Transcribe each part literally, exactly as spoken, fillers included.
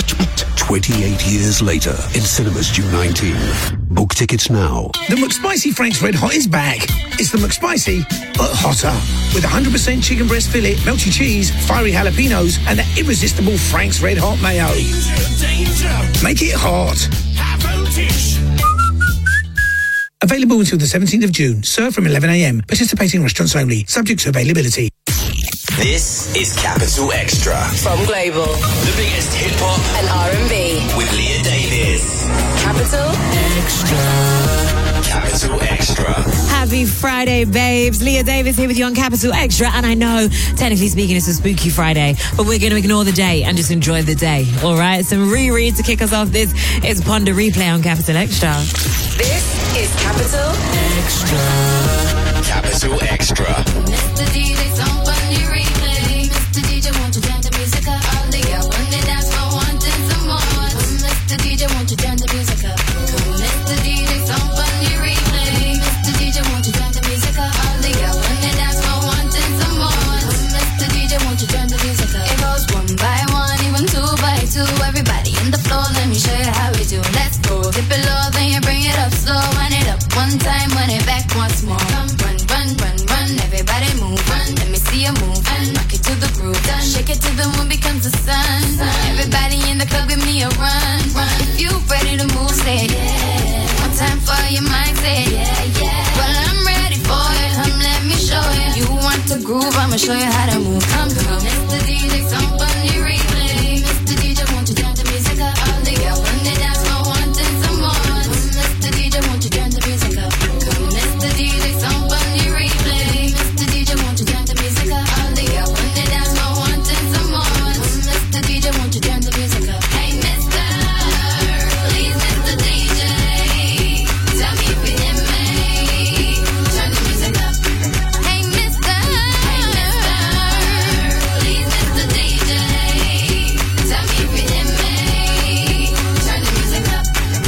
twenty-eight years later in cinemas June nineteenth. Book tickets now. The McSpicy Frank's Red Hot is back. It's the McSpicy, but hotter. With one hundred percent chicken breast fillet, melty cheese, fiery jalapenos, and that irresistible Frank's Red Hot mayo. Danger, danger. Make it hot. Have voltage. Available until the seventeenth of June. Served from eleven a.m. Participating restaurants only. Subject to availability. This is Capital Extra. From Global. The biggest hip-hop and R and B. With Leah Davis. Capital Extra. Capital Extra. Happy Friday, babes. Leah Davis here with you on Capital Extra. And I know, technically speaking, it's a spooky Friday, but we're going to ignore the day and just enjoy the day. All right? Some reread to kick us off. This is Ponder Replay on Capital Extra. This is Capital Extra. Capital Extra. Mister D J, somebody replay. Mister D J, won't you turn the music up? All the girl when they dance for wanting some more. Mister D J, won't you turn the music up? Mister D J, somebody replay. Mister D J, won't you turn the music up? All the girl when they dance for wanting some more. Mister D J, won't you turn the music up? It goes one by one, even two by two. Everybody in the floor, let me show you how we do. Let's go. Dip it low, then you bring it up slow. Wind it up one time, wind it back once more. Come run, run, run, run. Everybody move, run. Let me see you move, and rock it to the groove. Done. Shake it till the moon becomes the sun. sun. Everybody in the club, give me a run, run. If you ready to move, say yeah. One time for your mind, say yeah, yeah. Well, I'm ready for it. Come, let me show you. You want to groove? I'ma show you how to move. Come, come. Mister D J, somebody replay. Mister D J, won't you turn the music up? All the girls when they dance for wanting some more. Mister D J, won't you turn the music up? Come, Mister D J, somebody replay. Mister D J, won't you turn the music up? All the girls when they dance for wanting some more. Mister D J, won't you turn the music up? Hey, Mister, please, Mister D J, tell me if you hear me. Turn the music up. Hey, Mister, hey, Mister, please, Mister D J, tell me if you hear me. Turn the music up.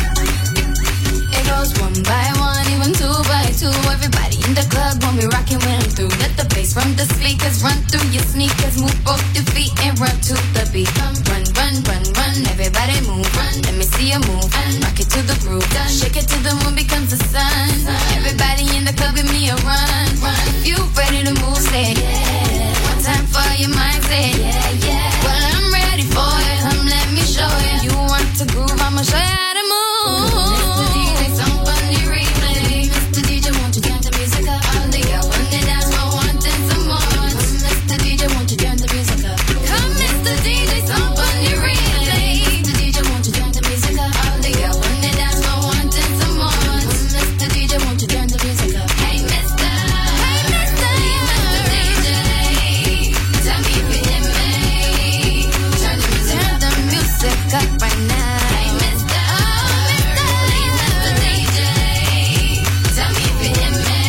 It goes one by one, even two by two. Everybody in the club when we rockin' when I'm through. Let the bass from the speakers run through your sneakers. Move both your feet and run to the beat. Come run, run, run, run. Everybody move, run. Let me see you move, and rock it to the groove. Done. Shake it till the moon becomes the sun. Everybody in the club, give me a run, run. If you ready to move, say yeah. One time for your mind, say yeah, yeah. Well, I'm ready for it. Come, let me show you. You want to groove? I'ma show you how to move. Mister D J, somebody replay. Mister D J, won't you turn the music up? All the girls when they dance for wanting some more. Mister D J, won't you turn the music up? Come, Mister D J, somebody replay. Mister D J, won't you turn the music up? All the girls when they dance for wanting some more. Mister D J, won't you turn the music up? Hey, Mister, hey, Mister, Mister D J, tell me if you hear me. Turn the music, turn the music up right now. Hey, Mister, oh, Mister, please, Mister D J, tell me if you hear me.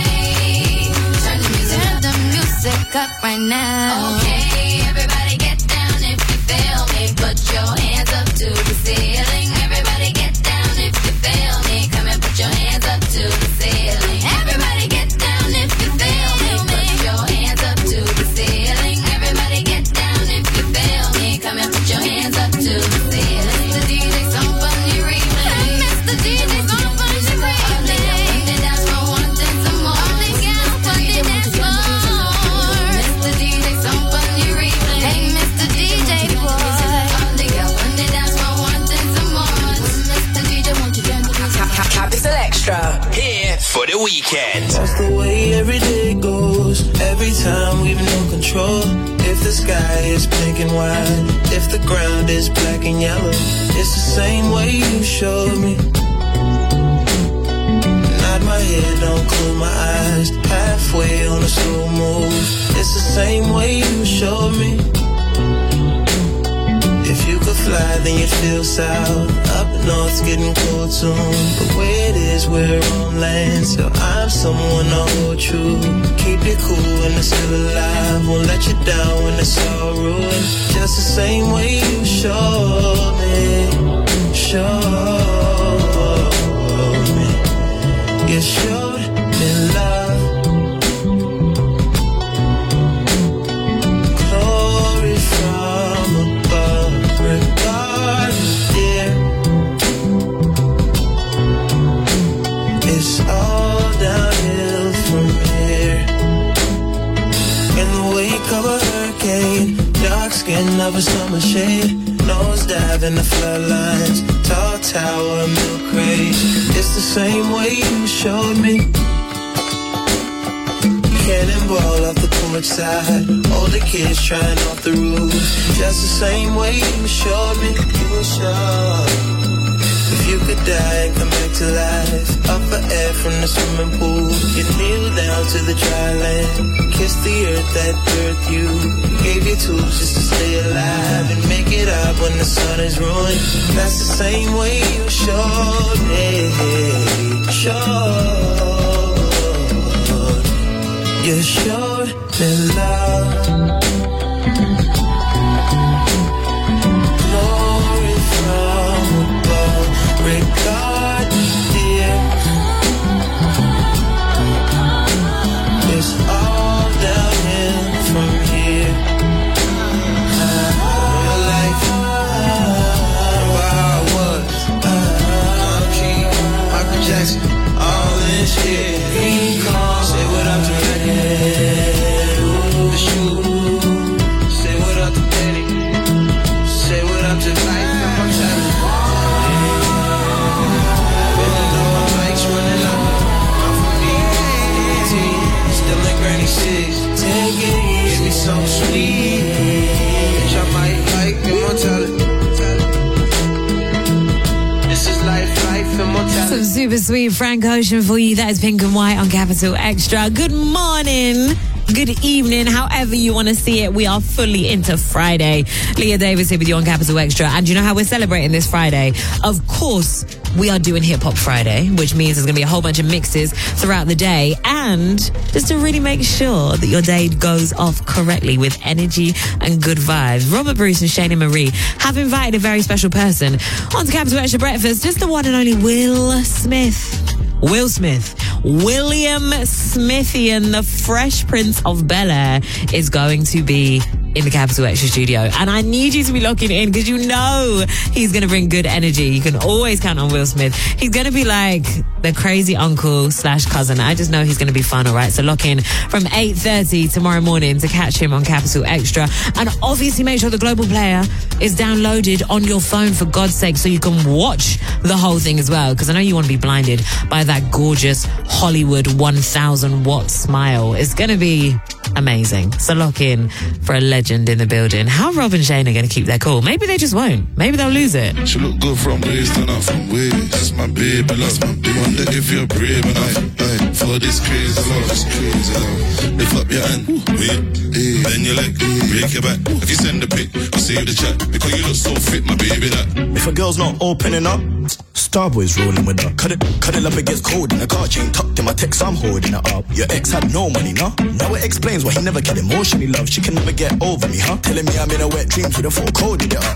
Turn the music, turn the music up right now. Okay, everybody get down if you feel me. Put your hands up to the ceiling. Everybody get down if you feel me. Come and put your hands up to the ceiling. Everybody get down if you feel me. Put your hands up to the ceiling. Everybody get down if you feel me. Come and put your hands up to the ceiling. Mister D J, somebody replay. Mister D J, somebody replay. They dance for wanting some more. They dance for the dance floor. Mister D J, somebody replay. Hey, Mister D J boy. All the girls when they dance for wanting some more. Mister D J, won't you turn the music up? Capital Extra. Here for the weekend. That's the way every day goes. Every time we've no control. If the sky is pink and white, if the ground is black and yellow, it's the same way you showed me. Nod my head, don't close my eyes. Halfway on a slow move. It's the same way you showed me. If you could fly, then you'd feel south. Up north's getting cold soon. But where it is, we're on land. So I'm someone to hold true. Keep it cool when it's still alive. Won't let you down when it's all ruined. Just the same way you showed me. Showed me. You showed me love. Glory from above. Regardless of a summer shade. Nose dive in the floodlines. Tall tower, milk crate. It's the same way you showed me. Cannonball off the porch side. Older kids trying off the roof. Just the same way you showed me. You were sure. If you could die and come back to life, up for air from the swimming pool, you kneel down to the dry land, kiss the earth that birthed you, gave you tools just to stay alive and make it up when the sun is ruined. That's the same way you showed me, showed, you showed me love. Glory from above. Regard me, dear. It's all downhill from here. Real life, where I was. I'm King, Michael Jackson, all in shit. Say what up to the shoe. Say what up to Daddy. Say what up to life. I'm trying to take it easy, give me some sweet, which I might like immortality. This is life, life, immortality. Some super sweet Frank Ocean for you. That is Pink and White on Capital Extra. Good morning. Good evening, however you want to see it. We are fully into Friday. Leah Davis here with you on Capital Extra. And you know how we're celebrating this Friday? Of course, we are doing Hip Hop Friday, which means there's going to be a whole bunch of mixes throughout the day. And just to really make sure that your day goes off correctly with energy and good vibes, Robert Bruce and Shayna Marie have invited a very special person onto Capital Extra Breakfast, just the one and only Will Smith. Will Smith. William Smithian, the Fresh Prince of Bel-Air, is going to be in the Capital Extra studio. And I need you to be locking in because you know he's going to bring good energy. You can always count on Will Smith. He's going to be like the crazy uncle slash cousin. I just know he's going to be fun, all right? So lock in from eight thirty tomorrow morning to catch him on Capital Extra. And obviously make sure the Global Player is downloaded on your phone, for God's sake, so you can watch the whole thing as well. Because I know you want to be blinded by that gorgeous Hollywood one thousand watt smile. It's going to be amazing. So lock in for a legend in the building. How Rob and Shane are going to keep their cool? Maybe they just won't. Maybe they'll lose it. She look good from waist and not from waist. That's my baby, that's my baby. Wonder if you're brave enough aye, for this crazy love, this crazy love. Lift up your hand, wait, hey, bend your leg, break your back. If you send the pic, I'll save the chat because you look so fit, my baby. That if a girl's not opening up, Starboy's rolling with her. Cut it, cut it up, it gets cold in the car. Chain tucked in my text, I'm holding it up. Your ex had no money, nah. Now it explains why he never get emotionally loved. She can never get over me, huh? Telling me I'm in a wet dreams with a full coded it up.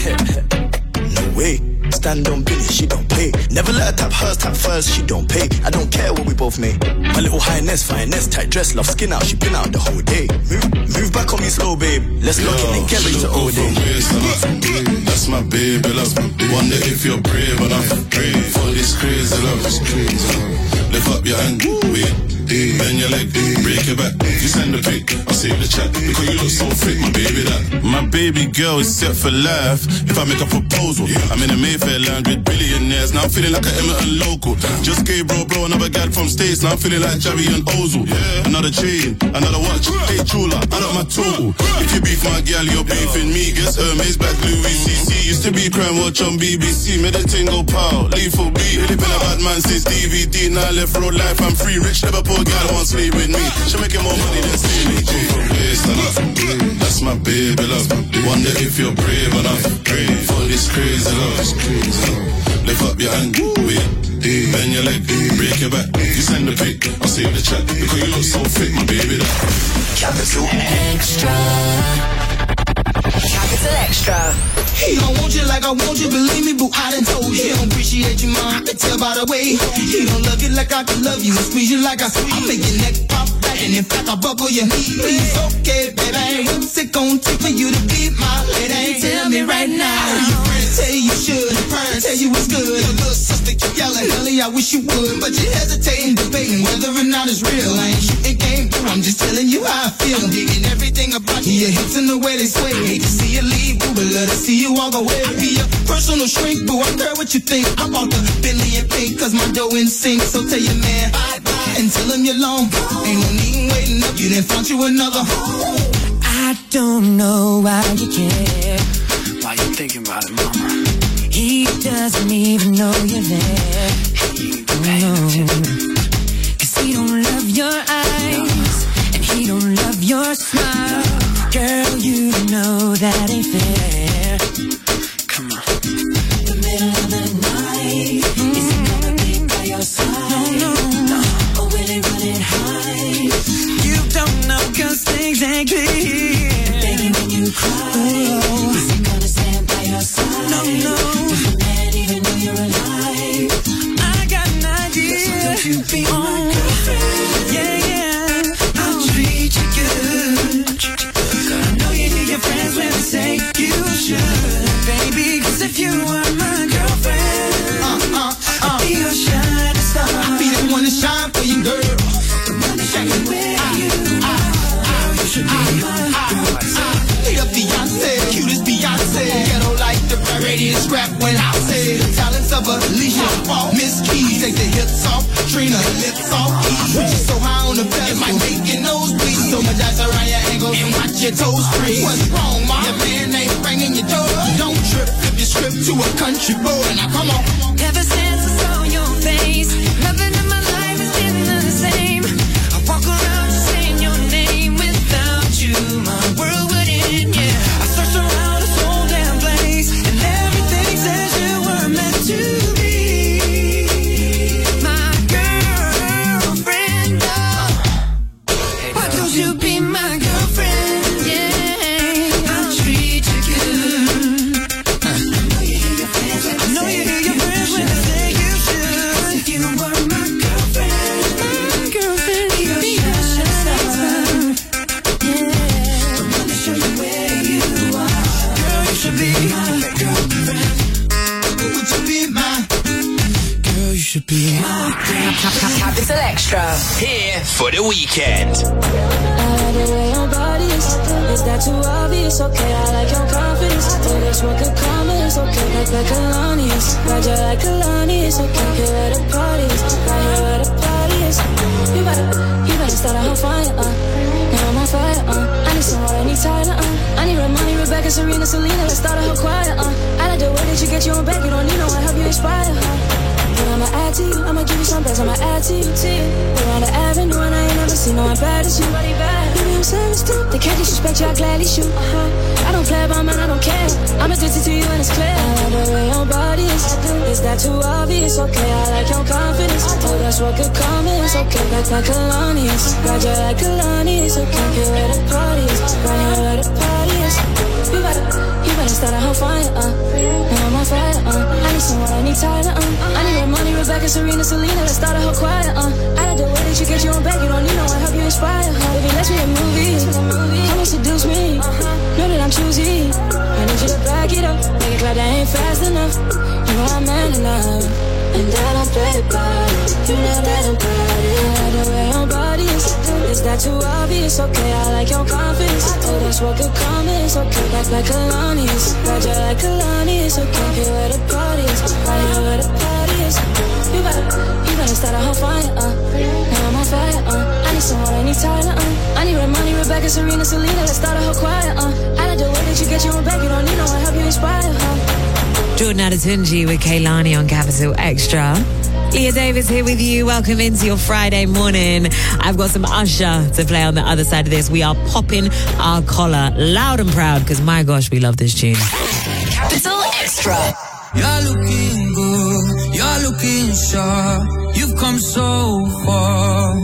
No way. Stand on business, she don't pay. Never let her tap hers, tap first, she don't pay. I don't care what we both made. My little highness, fineness, tight dress, love skin out, she been out the whole day. Move, move back on me slow, babe. Let's lock in and get ready to all day. That's my baby, love. Wonder if you're brave enough for this crazy love. Lift up your hand, wait, bend your leg, break your back. If you send a pic, I'll save the chat because you look so fit, my baby. That my baby girl is set for life. If I make a proposal, I'm in a Mayfair land with billionaires. Now I'm feeling like an Emerton local. Just gave bro bro another gal from States. Now I'm feeling like Javi and Ozil. Another chain, another watch. Hey Chula, I got my tool. If you beef my gal, you're beefing me. Guess Hermes back Louis C C. Used to be crime watch on B B C. Made the thing go pow, lethal beat. Really been a bad man since D V D. Now I left road life, I'm free. Rich Liverpool gal won't sleep with me. She making more money than C B G. That's my baby, love. Wonder if you're brave enough for this crazy love. Lift up your hand, wait, bend your leg, break your back. If you send the pic, I'll save the chat because you look so fit, my baby. That Capital Extra. Capital Extra. He don't want you like I want you, believe me, boo, I done told you. He don't appreciate you, mom, I can tell by the way. He don't love you like I can love you, and squeeze you like I squeeze. I make your neck pop back, and in fact I buckle your knee. Please, okay, baby, what's it gon' take for you to be my lady? Tell me right now. Your friends tell you you should, your parents tell you it's good. Your little sister, Stella Helly, I wish you would, but you hesitating, debating whether or not it's real. I ain't shooting game, I'm just telling you how I feel. I'm digging everything about you, your hips and the way they sway. Hate to see you leave, boo, but love to see you all the way. I be your personal shrink, boo, I care what you think. I bought the Bentley and pink, cause my dough in sync. So tell your man, bye bye, and tell him you're long. Ain't no need waiting up, you didn't find you another. I don't know why you care. Why you thinking about it, mama? He doesn't even know you're there. You paying attention. Cause he don't love your eyes, and he don't love your smile. Girl, you know that ain't fair. Come on. The middle of the night, mm. Is he gonna be by your side? No, no, no. Or will he run and hide? You don't know cause things ain't clear. Begging when you cry, oh. Is he gonna stand by your side? No, no. Does the man even know you're alive? I got an idea. So don't you be oh. my girlfriend. Yeah, yeah. I'll treat you good. I know you hear your friends when they say you should, baby. Cause if you are my girlfriend, uh, uh, uh, I'll be your shining star. I'll be the one to shine for you, girl. The one to shine where you are. Girl, you should be my girlfriend. Hit up Beyonce, cutest Beyonce. Ghetto like the radiant scrap when I say the talents of Alicia, Miss Keys, take the hips off, Trina, lips off, ease. When you're so high on the pedestal, it might make your nose bleed. So much ice around your ankles and watch your toes freeze. What's wrong, ma? Your man ain't ringing your door. Don't trip, flip your script to a country boy. Now come on. Ever since I saw your face, nothing in my life has been the same. I walk around just saying your name. Without you, my world would end, yeah. I searched around this whole damn place, and everything says you were meant to be my girlfriend. Oh. Why don't you be my girlfriend? Yeah, I'll treat you good. I know you hear your friends when I know you hear your friends when they say you should. If you were my girlfriend, my girlfriend, be your shining star. Yeah, I'm gonna show you where you are. Girl, you should be my girlfriend. Would you be my Girl, you should be my girlfriend. Capital Extra. Here for the weekend. I like the way your body is. Is that too obvious? Okay, I like your confidence. Oh, that's what could come is okay. Like like Kalani's. Ride you like Kalani's. Okay, here where the party is. Right here where the party is. You better, you better start a whole fire, uh. Now I'm on fire, uh. I need some water, I need Tyler, uh. I need Ramani, Rebecca, Serena, Selena. Let's start a whole choir, uh. I like the way that you get your own back. You don't need no one, help you inspire, huh? But I'ma add to you, I'ma give you some best, I'ma add to you, to you. We're on the avenue and I ain't never seen no one bad as you. Baby, I'm savage too. They can't disrespect you, I gladly shoot. Uh-huh. I don't play about man, I don't care. I'm addicted to you and it's clear. I like the way your body is. Is that too obvious? Okay, I like your confidence. Oh, that's what could come is. Okay, back like Kalani's. Ride you like Kalani's. Okay, here where the party is. Right here where the party is. You better, you better start a whole fire, uh. Now I'm on fire, uh. I need someone, I need Tyler, uh. I need Ramani, Rebecca, Serena, Selena. Let's start a whole choir, uh. I like the way that you get your own back. You don't need no one, help you inspire, huh? Baby, let's be a movie. Come and seduce me. Know that I'm choosy. I need you to back it up. Make it clap, that ain't fast enough. You know I'm man enough. And I don't play about it. You know that I'm proud of it. I like the way your body is. Is that too obvious? Okay, I like your confidence. Oh, that's what could come is. Okay, back like Kalani's. Ride you like Kalani's. Okay, here where the party is. Right here where the party is. You better, you better start a whole fire, uh. Now I'm on fire, uh. I need someone, I need Tyler, uh. I need Ramani, Rebecca, Serena, Selena. Let's start a whole choir, uh. I like the way that you get your own back. You don't need no one, help you inspire, huh? Jordan Adetunji with Kaylani on Capital Extra. Leah Davis here with you. Welcome into your Friday morning. I've got some Usher to play on the other side of this. We are popping our collar loud and proud because, my gosh, we love this tune. Capital Extra. You're looking good. You're looking sharp. You've come so far.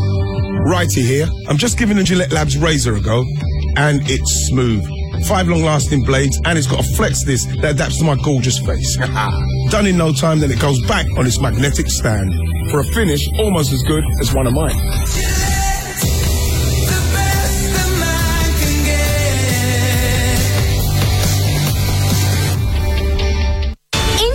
Righty here. I'm just giving the Gillette Labs razor a go, and it's smooth. Five long-lasting blades, and it's got a flex disc that adapts to my gorgeous face. Done in no time, then it goes back on its magnetic stand for a finish almost as good as one of mine.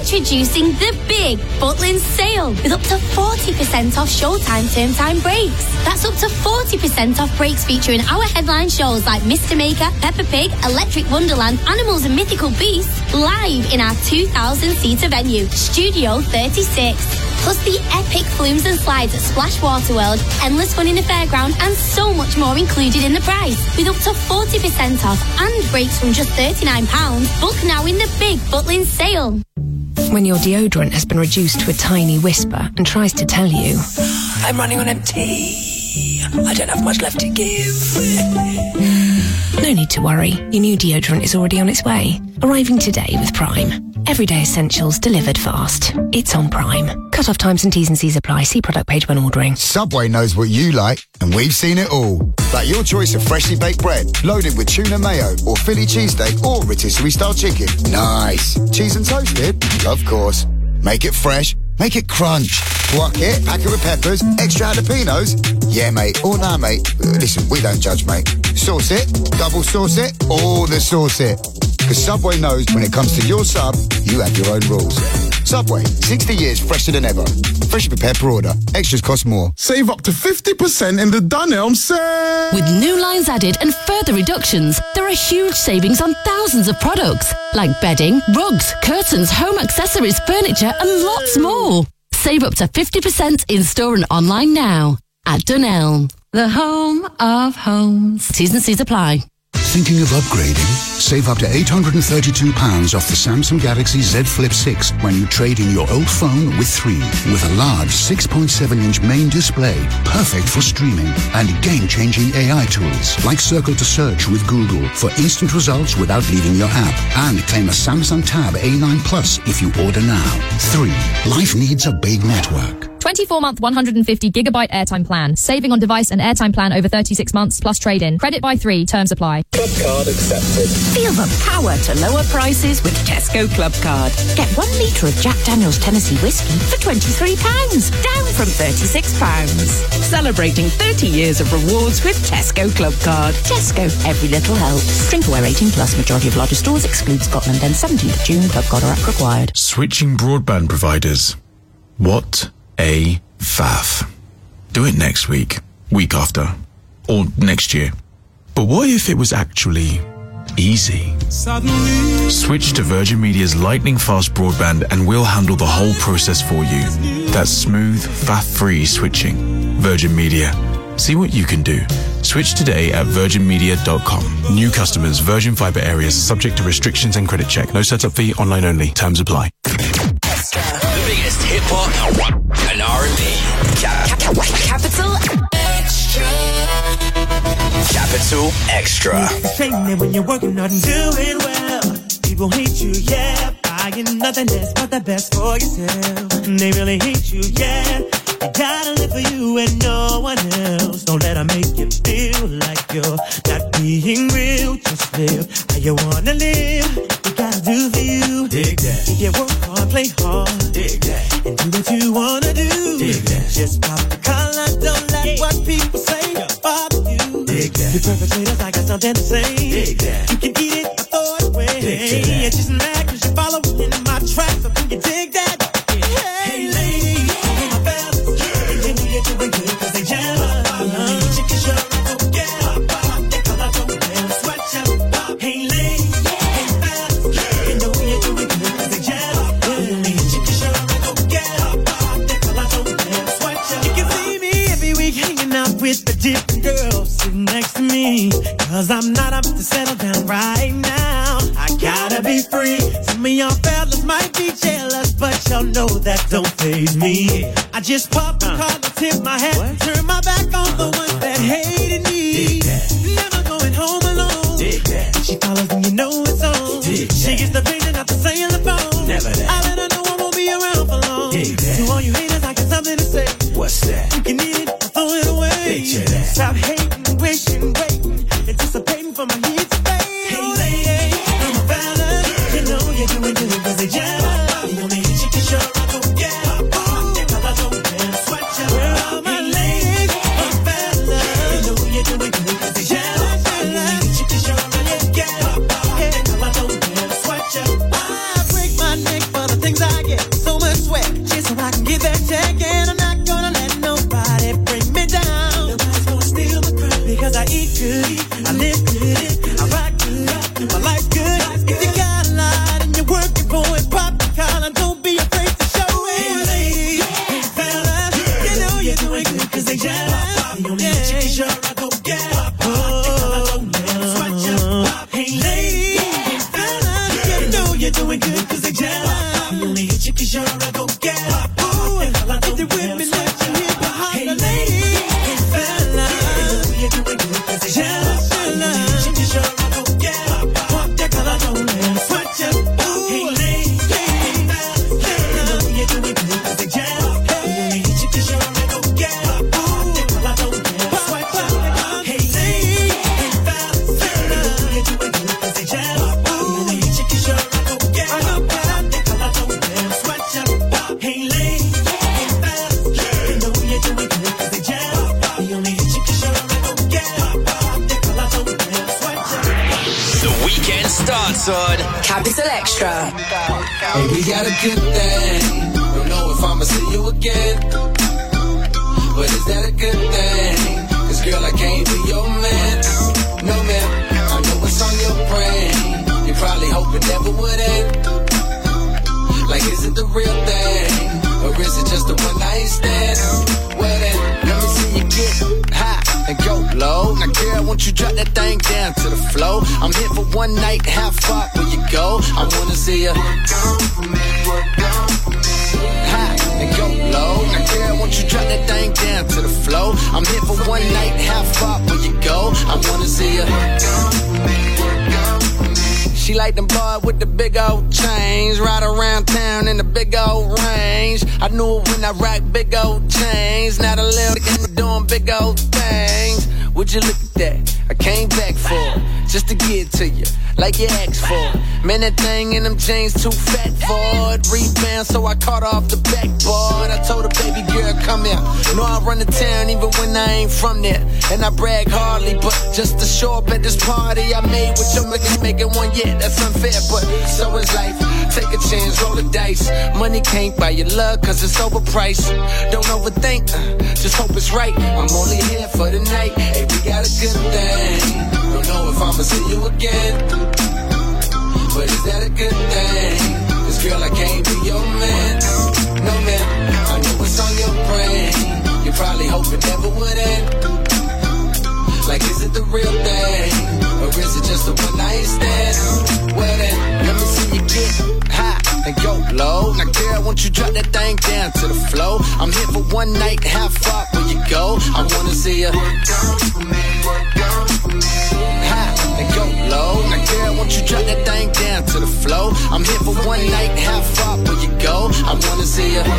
Introducing the big Butlins sale with up to forty percent off Showtime term time brakes. That's up to forty percent off brakes featuring our headline shows like Mister Maker, Peppa Pig, Electric Wonderland, Animals and Mythical Beasts, live in our two thousand seater venue, Studio thirty-six. Plus the epic flumes and slides at Splash Water World, endless fun in the fairground, and so much more included in the price. With up to forty percent off and brakes from just thirty-nine pounds, book now in the big Butlins sale. When your deodorant has been reduced to a tiny whisper and tries to tell you, I'm running on empty. I don't have much left to give. No need to worry. Your new deodorant is already on its way. Arriving today with Prime. Everyday essentials delivered fast. It's on Prime. Cut-off times and T's and C's apply. See product page when ordering. Subway knows what you like, and we've seen it all. Like your choice of freshly baked bread, loaded with tuna mayo, or Philly cheesesteak, or rotisserie-style chicken. Nice. Cheese and toasted? Of course. Make it fresh. Make it crunch. Guac it, pack it with peppers, extra jalapenos. Yeah, mate. Or nah, mate. Uh, listen, we don't judge, mate. Sauce it, double sauce it, all the sauce it. Because Subway knows when it comes to your sub, you have your own rules. Subway, sixty years fresher than ever. Freshly prepared per order. Extras cost more. Save up to fifty percent in the Dunelm sale. With new lines added and further reductions, there are huge savings on thousands of products, like bedding, rugs, curtains, home accessories, furniture, and lots more. Save up to fifty percent in-store and online now at Dunelm, the home of homes. T's and C's apply. Thinking of upgrading? Save up to eight hundred thirty-two pounds off the Samsung Galaxy Z Flip six when you trade in your old phone with three. With a large six point seven inch main display, perfect for streaming, and game-changing A I tools like Circle to Search with Google for instant results without leaving your app. And claim a Samsung Tab A nine Plus if you order now. three. Life needs a big network. twenty-four month one hundred fifty gigabyte airtime plan. Saving on device and airtime plan over thirty-six months plus trade-in. Credit by three. Terms apply. Club card accepted. Feel the power to lower prices with Tesco Club Card. Get one litre of Jack Daniel's Tennessee whiskey for twenty-three pounds, down from thirty-six pounds. Celebrating thirty years of rewards with Tesco Club Card. Tesco, every little helps. Drink aware eighteen plus. Majority of larger stores exclude Scotland. Then seventeenth of June. Club Card or app required. Switching broadband providers. What a faff. Do it next week, week after, or next year. But what if it was actually easy? Suddenly. Switch to Virgin Media's lightning fast broadband and we'll handle the whole process for you. That's smooth, faff-free switching. Virgin Media. See what you can do. Switch today at virgin media dot com. New customers, Virgin Fibre areas, subject to restrictions and credit check. No setup fee, online only. Terms apply. The biggest hip hop and R and B. Capital Extra. Capital Extra. It's training when you're working hard and doing well. People hate you, yeah. Buying nothing less but the best for yourself. They really hate you, yeah. You gotta live for you and no one else. Don't let them make you feel like you're not being real. Just live how you wanna live. You gotta do for you. Dig that. You work hard, play hard. Dig that. And do what you wanna do. Dig that. Just pop the collar, don't let yeah. what people say bother you. Dig that. You perpetrators, I got something to say. Dig that. You can eat it or throw it away. Dig that. It's just mad cause you're following my tracks. So can you dig that? Yeah. Hey, lady. Doing good cause they jealous. Uh-huh. Chicken sure I don't get up. They call out over there, sweat you. Hey lady, hey fellas, you know you're doing good cause they jealous. Uh-huh. Chicken sure I don't get up. They call out over there, sweat you. You can see me every week hanging out with the different girls sitting next to me. Cause I'm not up to settle down right now. I gotta be free. Some of y'all fellas might be jealous, but y'all know that don't faze me. I just pop the uh. collar, tip my hat, what? Turn my back on the ones that hated me. Never going home alone. She follows and you know it's on. She gets the pain and not to say on the phone. Never that. I let her know I won't be around for long. To all you haters, I got something to say. What's that? You can eat it or throw it away. Stop hating, wishing, waiting, anticipating for my needs to fade. Hey lady, I'm a fella. You know you're doing good cause they jealous. You only hit you cause you're a go get up. They call out over there, sweat you. Well, all my ladies, I'm a fella. You know you're doing good cause they jealous. You only hit you cause you're a go get up. They call out over there, sweat you. I break my neck for the things I get. on Capital Extra. Hey, we got a good thing. Don't know if I'ma see you again, but is that a good thing? Cause girl, I can't be your man. No man, I know what's on your brain. You probably hope it never would end. Like, is it the real thing? Or is it just a one night stand? Well then, let me see you get high and go low. Now girl, won't you drop that thing down to the floor? I'm here for one night, how far will you go? I wanna see you high and go low. Now girl, won't you drop that thing down to the floor? I'm here for one night, how far will you go? I wanna see you. She like them boys with the big old chains, ride around town in the big old range. I knew it when I rock big old chains. Now the little nigga doing big old things. Would you look at that? I came back for it, just to get to you, like you asked for it. Man, that thing in them jeans too fat for it. Rebound, so I caught off the backboard. I told her, baby girl, come here. Know I run the town even when I ain't from there. And I brag hardly, but just to show up at this party I made with your niggas making one yet. That's unfair, but so is life. Take a chance, roll the dice. Money can't buy your love, cause it's overpriced. Don't overthink, uh, just hope it's right. I'm only here for the night. Hey, we got a good thing. Don't know if I'ma see you again, but is that a good thing? Cause girl, I can't be your man. No man, I know what's on your brain. You probably hope it never would end. Like, is it the real thing? Or is it just a one night stand? Well then, let me see you get high and go low. Now girl, won't you drop that thing down to the floor? I'm here for one night, how far will you go? I wanna see you high and go low. Now girl, won't you drop that thing down to the floor? I'm here for one night, how far will you go? I wanna see you.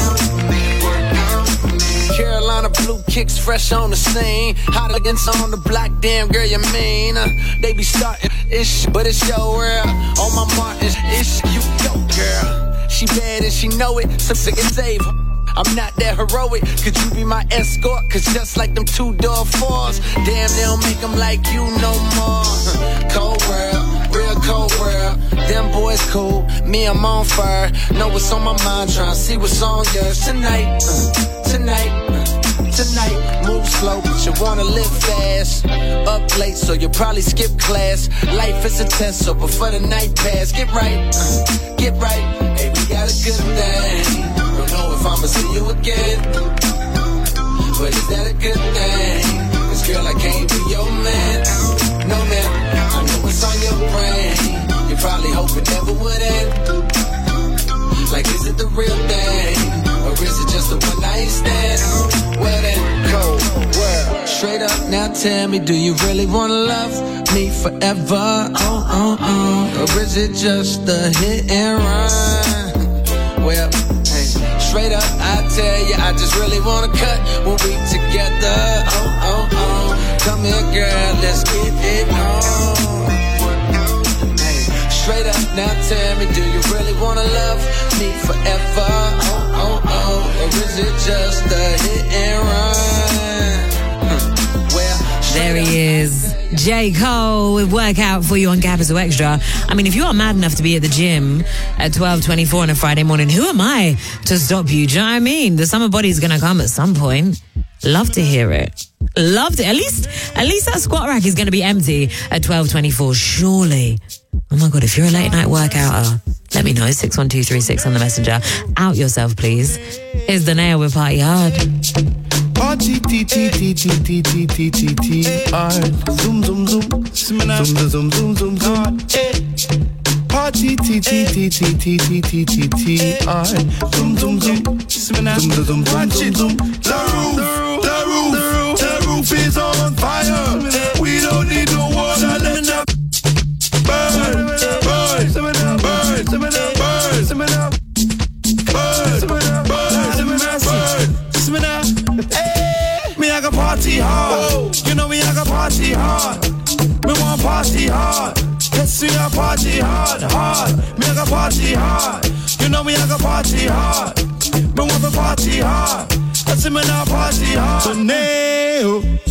Carolina blue kicks fresh on the scene. Hot against on the block, damn girl, you mean? Uh, they be starting ish, but it's your world. On my mark, it's ish, you go, girl. She bad and she know it, so sick and save her. I'm not that heroic, could you be my escort? Cause just like them two-door fours, damn, they don't make them like you no more. Cold world, real cold world. Them boys cool, me I'm on fire. Know what's on my mind, tryna see what's on yours tonight. Uh, tonight, uh, tonight. Move slow, but you wanna live fast. Up late, so you'll probably skip class. Life is a test, so before the night pass, get right, uh, get right. Hey, we got a good thing. Don't know if I'ma see you again, but is that a good thing? Cause girl, I can't be your man. No man, I know what's on your brain. You probably hope it never would end. Like, is it the real thing? Or is it just a one night stand? Well then, cold world. Straight up, now tell me, do you really wanna love me forever? Oh, oh, oh. Or is it just a hit and run? Well, straight up, I tell you, I just really wanna cut when we together. Oh, oh, oh. Come here, girl, let's get it on. Hey, straight up, now tell me, do you really wanna love me forever? Oh, oh, oh. Or is it just a hit and run? Hmm. Well, there he is. J. Cole with Workout for you on Capital Extra. I mean, if you are mad enough to be at the gym at twelve twenty-four on a Friday morning, who am I to stop you? Do you know what I mean? The summer body's going to come at some point. Love to hear it. Loved it. At least, at least that squat rack is going to be empty at twelve twenty-four, surely. Oh my God, if you're a late night workouter, let me know. six one two three six on the messenger. Out yourself, please. Here's the nail with Party Hard. Party T T T T T T T T T hard. Zoom zoom zoom. Zoom zoom zoom zoom zoom. Party T T T T T T T T T hard. Zoom zoom zoom. Zoom zoom zoom zoom zoom. The roof, the roof, the roof is on fire. We don't need no water. Let it burn, burn, burn, burn, burn, burn. Me I got party hard, you know me I got party hard. Me want party hard, yes we got party hard, hard. Me I got party hard, you know me I got party hard. Me want to party hard, I see me now party hard. So now,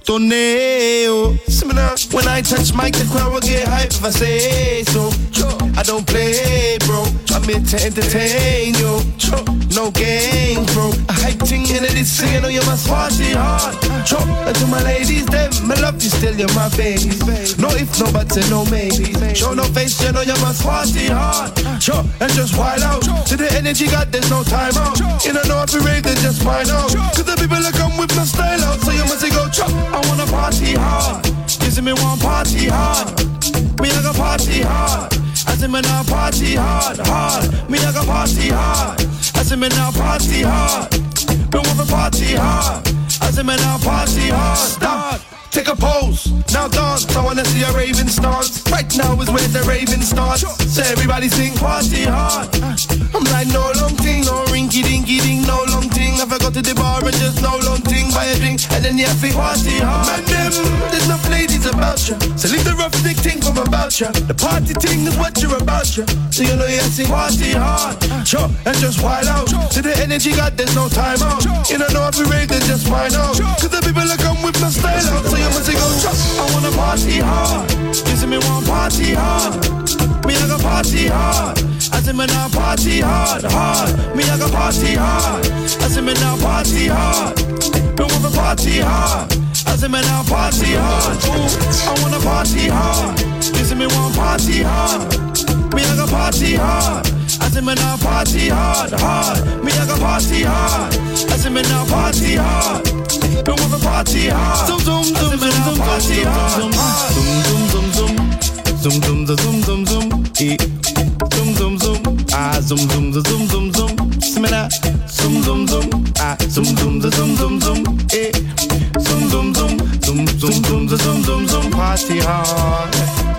tornado. When I touch mic, the crowd will get hype if I say so. I don't play, bro. I'm here to entertain you. No game, bro. A hype thing in this singing, oh, you must party hard. And to my ladies, them, I love you still, you're my baby. No if, no buts, and no maybe. Show no face, you know you must party hard. And just wild out. To the energy, God, there's no time out. You don't know if you rave, then just find out. Cause the people that come with no style out. So you must say, go, chop. I wanna party hard. You see me want party hard. Me I go party hard. I say me now party hard, hard. Me I go party hard. I say me now party hard. Me want to party hard. I say me now party hard. Start. Take a pose, now dance. I wanna see a raving stance. Right now is where the raving starts. So everybody sing party hard. I'm like no long thing, no rinky dinky ding, no long thing. If I go to the bar and just no long thing, buy a drink and then you have to party hard. Man, them, there's enough ladies about you, so leave the rough dick thing from about you. The party thing is what you're about you, so you know you have to party hard. Sure, and just wild out. To the energy, God, there's no time out. You don't know if we rave, then just find out. Cause the people that come with my style out, so you must go, I wanna party hard. You see me want party hard. Me I go party hard. I say me now party hard, hard. Me I go party hard. I say me now party hard. Me want to party hard. I say me now party hard. Ooh, I wanna party hard. You see me want party hard. Me I go party hard. I say me now party hard, hard. Me I go party hard. I say me now party hard. Me want to party hard. Zoom zoom zoom zoom zoom party hard. Zoom zoom zoom zoom zoom zoom zoom zoom zoom eh. Zoom zoom zoom ah zoom zoom zoom zoom zoom. See me now. Zoom zoom zoom ah zoom zoom zoom zoom zoom eh. Zoom zoom zoom zoom zoom zoom zoom zoom zoom party hard.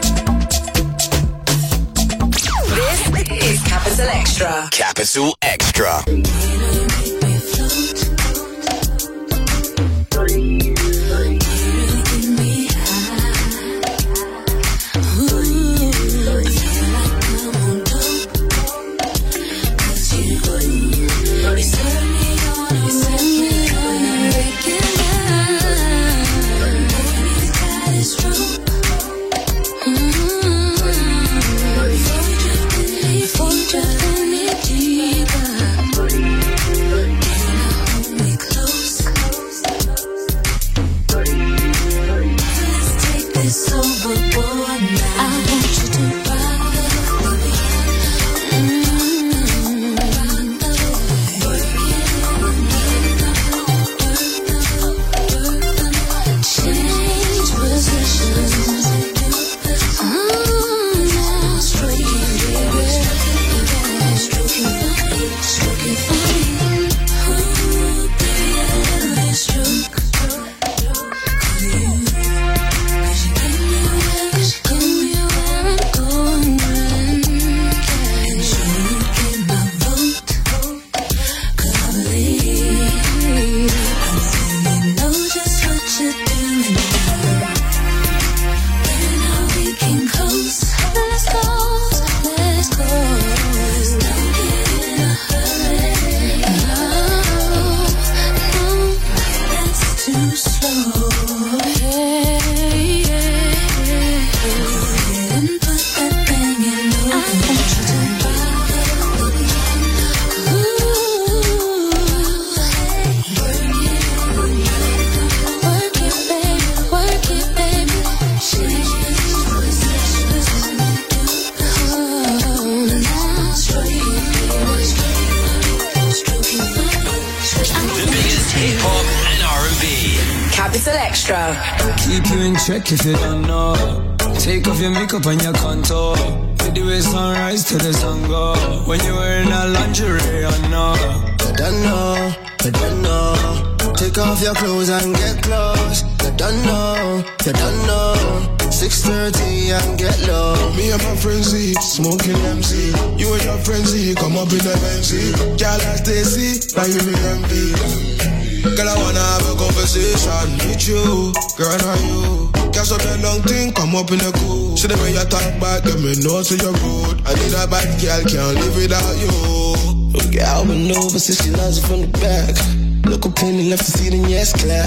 This is Capital Extra. Capital Extra. Keep you in check if you don't know. Take off your makeup and your contour. With the way sunrise to the sun go. When you're wearing a lingerie, I know. I don't know, I don't know. Take off your clothes and get close. I don't know, I don't know. six thirty and get low. Me and my friends Z, smoking M C. You and your friends Z, come up in the M C. Y'all like Stacy, now you be M P. Girl, I wanna have a conversation with you. Girl, how you? Catch up that long thing, come up in the cool. See the way you talk back, let me know to your road. I need a bad girl, can't live without you. Girl, been over since she loves it from the back. Look up in the left to see the yes clap.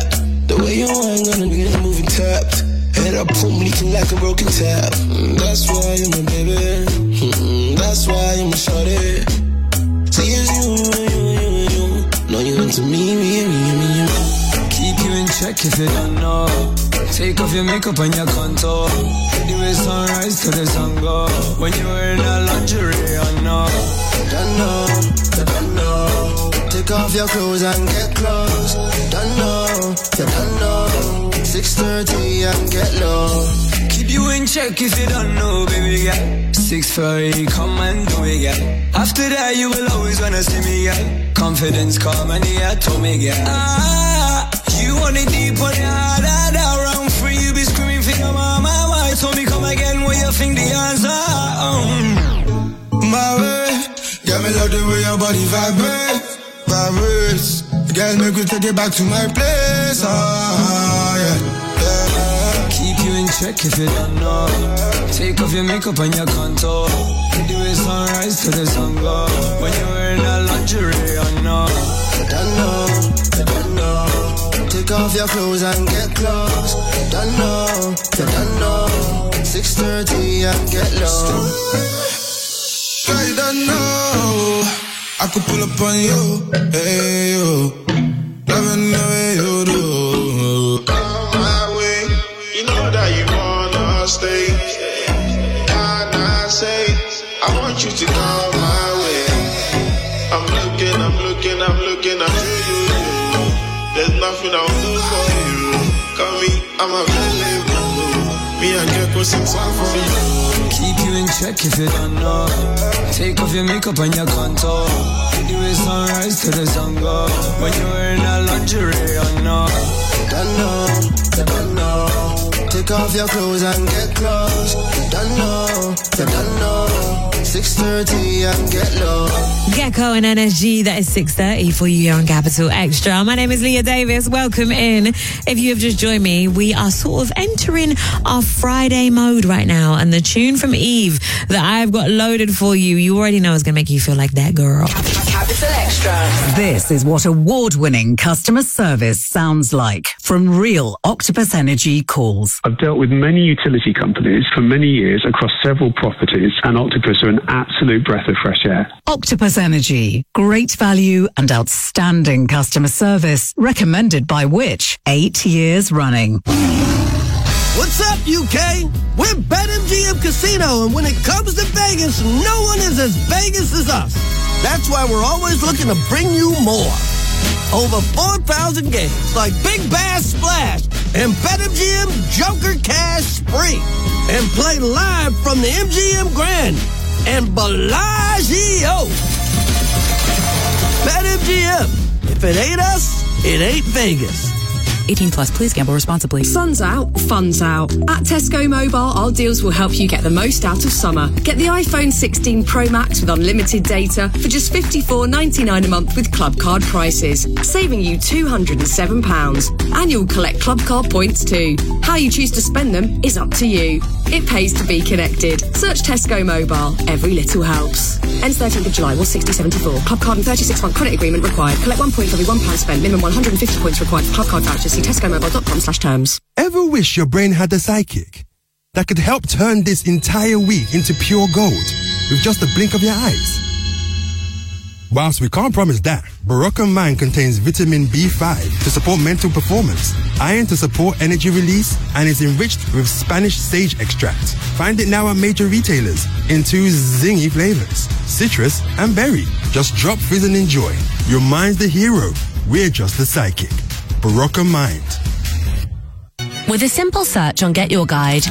The way you ain't gonna get it moving tapped. Head up, boom, leaking like a broken tap. Mm, that's why you're my baby. Mm, that's why you're my shorty. See, it's you, you, you, you. No, you into me, me, me, me, me. Keep you in check if you don't know. Take off your makeup and your contour. The way sunrise to the sun go. When you're wearing a lingerie, I know. Don't know, don't know. Take off your clothes and get close. Don't know, don't know. six thirty and get low. Keep you in check if you don't know, baby girl. six thirty, come and do it, girl. After that, you will always wanna see me, girl. Confidence come and yeah, told me, girl. Ah, you want it deep on your heart, hard around free. You be screaming for your mama. Why told me come again where you think the answer? Um. My way, yeah, me love the way your body vibrate, vibrates. Girl, make me take it back to my place. Ah, yeah, yeah. Keep you in check if you don't know. Take off your makeup and your contour. The way sunrise to the sun go. When you're wearing a lingerie, I know. Don't know, don't know. Take off your clothes and get close. Don't know, don't know. six thirty and get low. I don't know. I could pull up on you, hey yo. Loving the way you do. Come my way, you know that you wanna stay. And I say, I want you to come my way. I'm looking, I'm looking, I'm looking at you. There's nothing I won't do for you. Call me, I'm available. Me and Gecko sing song for you. Keep you in check if you don't know. Take off your makeup and your contour. The way sunrise to the sun go. When you're wearing a lingerie, I know. Don't know, don't know. Take off your clothes and get close. Don't know, don't know. six thirty and get low. Gecko and N S G, that is six thirty for you here on Capital Extra. My name is Leah Davis. Welcome in. If you have just joined me, we are sort of entering our Friday mode right now. And the tune from Eve that I've got loaded for you, you already know is going to make you feel like that girl. Capital Extra. This is what award-winning customer service sounds like from real Octopus Energy calls. I've dealt with many utility companies for many years across several properties, and Octopus are an absolute breath of fresh air. Octopus Energy. Great value and outstanding customer service. Recommended by Which? Eight years running. What's up, U K? We're BetMGM Casino, and when it comes to Vegas, no one is as Vegas as us. That's why we're always looking to bring you more. Over four thousand games like Big Bass Splash and BetMGM Joker Cash Spree. And play live from the M G M Grand and Bellagio. BetMGM. If it ain't us, it ain't Vegas. eighteen plus, please gamble responsibly. Sun's out, fun's out. At Tesco Mobile, our deals will help you get the most out of summer. Get the iPhone sixteen Pro Max with unlimited data for just fifty-four ninety-nine a month with Club Card prices, saving you two hundred seven pounds. And you'll collect Club Card points too. How you choose to spend them is up to you. It pays to be connected. Search Tesco Mobile. Every little helps. Ends thirteenth of July, will sixty seventy-four. Club Card and thirty-six month credit agreement required. Collect one point for every one pound spent. Minimum one hundred fifty points required for Club Card vouchers. See tescomobile.com slash terms. Ever wish your brain had a sidekick that could help turn this entire week into pure gold with just a blink of your eyes? Whilst we can't promise that, Barocca Mind contains vitamin B five to support mental performance, iron to support energy release, and is enriched with Spanish sage extract. Find it now at major retailers in two zingy flavors, citrus and berry. Just drop fizz and enjoy. Your mind's the hero. We're just the sidekick. Barocca Mind. With a simple search on Get Your Guide,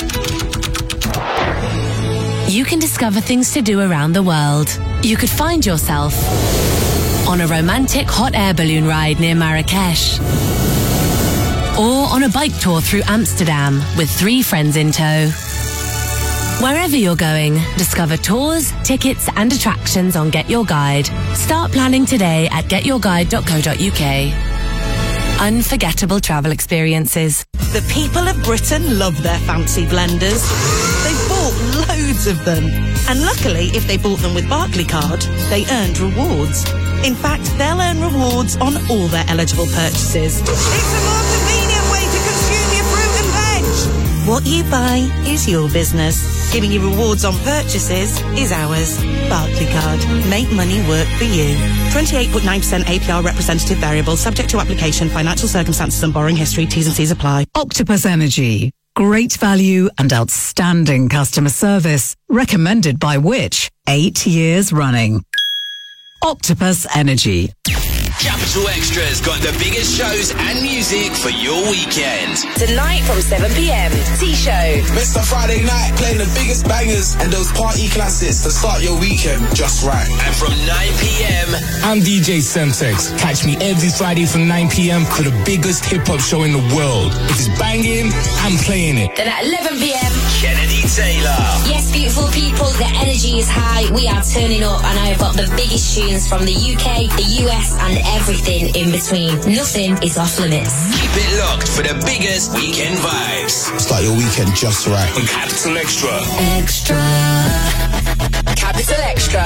you can discover things to do around the world. You could find yourself on a romantic hot air balloon ride near Marrakesh, or on a bike tour through Amsterdam with three friends in tow. Wherever you're going, discover tours, tickets and attractions on Get Your Guide. Start planning today at get your guide dot co dot uk. Unforgettable travel experiences. The people of Britain love their fancy blenders. They've bought loads of them. And luckily, if they bought them with Barclaycard, they earned rewards. In fact, they'll earn rewards on all their eligible purchases. It's a more convenient way to consume your fruit and veg. What you buy is your business. Giving you rewards on purchases is ours. Barclaycard. Make money work for you. twenty-eight point nine percent A P R representative variable, subject to application, financial circumstances and borrowing history. T's and C's apply. Octopus Energy. Great value and outstanding customer service. Recommended by Which? Eight years running. Octopus Energy. Capital Extra's got the biggest shows and music for your weekend. Tonight from seven p.m. T-Show. Mister Friday night playing the biggest bangers and those party classics to start your weekend just right. And from nine p.m. I'm D J Semtex. Catch me every Friday from nine p.m. for the biggest hip-hop show in the world. If it's banging, I'm playing it. Then at eleven p.m. Kennedy Taylor. Yes, beautiful people, the energy is high. We are turning up and I've got the biggest tunes from the U K, the U S and everything in between. Nothing is off limits. Keep it locked for the biggest weekend vibes. Start your weekend just right. On Capital Extra. Extra. Capital Extra.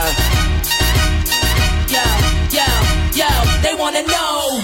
Yo, yo, yo, they wanna know.